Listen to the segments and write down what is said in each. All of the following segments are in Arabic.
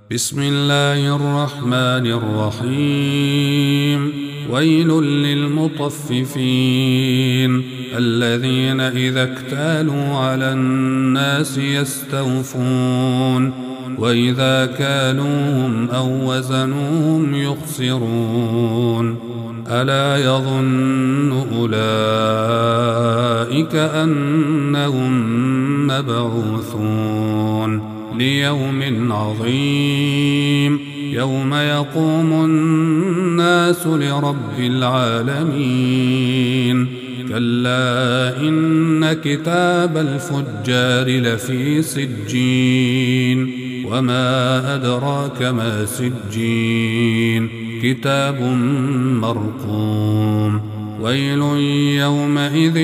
بسم الله الرحمن الرحيم. ويل للمطففين الذين إذا اكتالوا على الناس يستوفون وإذا كالوهم أو وزنوهم يخسرون. ألا يظن أولئك أنهم مبعوثون ليوم عظيم يوم يقوم الناس لرب العالمين. كلا إن كتاب الفجار لفي سجين وما أدراك ما سجين كتاب مرقوم. ويل يومئذ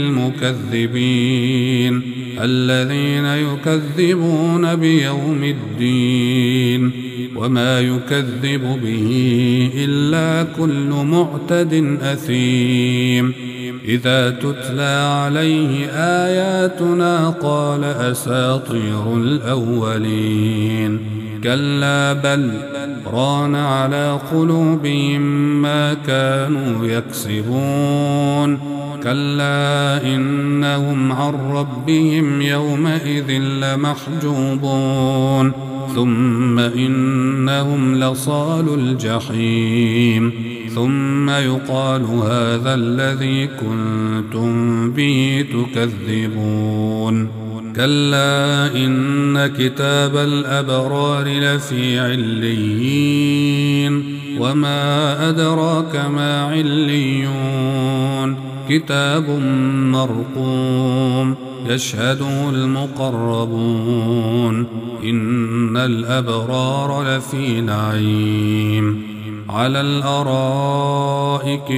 للمكذبين الذين يكذبون بيوم الدين وما يكذب به إلا كل معتد أثيم. إذا تتلى عليه آياتنا قال أساطير الأولين. كلا بل ران على قلوبهم ما كانوا يكسبون. كلا إنهم عن ربهم يومئذ لمحجوبون ثم إنهم لصالو الجحيم. ثم يقال هذا الذي كنتم به تكذبون. كلا إن كتاب الأبرار لفي عليين وما أدراك ما عليون كتاب مرقوم يشهده المقربون. إن الأبرار لفي نعيم على الأرائك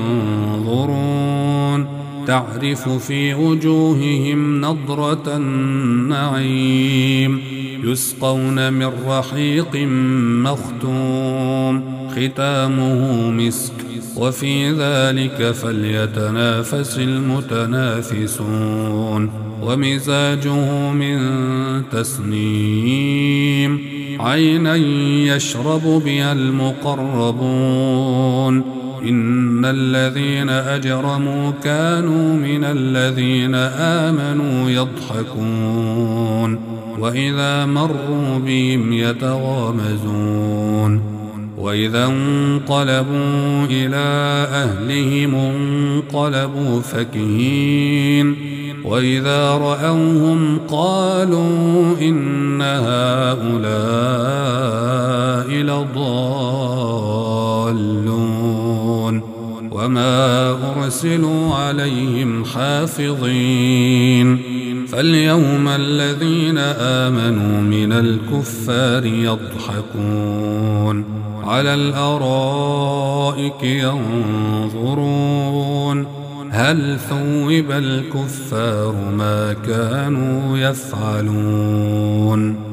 ينظرون تعرف في وجوههم نضرة النعيم. يسقون من رحيق مختوم ختامه مسك وفي ذلك فليتنافس المتنافسون. ومزاجه من تسنيم عينا يشرب بها المقربون. إن الذين أجرموا كانوا من الذين آمنوا يضحكون وإذا مروا بهم يتغامزون. وإذا انقلبوا إلى أهلهم انقلبوا فكهين. وإذا رأوهم قالوا إن هؤلاء لضالون وما أرسلوا عليهم حافظين. فاليوم الذين آمنوا من الكفار يضحكون على الأرائك ينظرون هل ثوب الكفار ما كانوا يفعلون.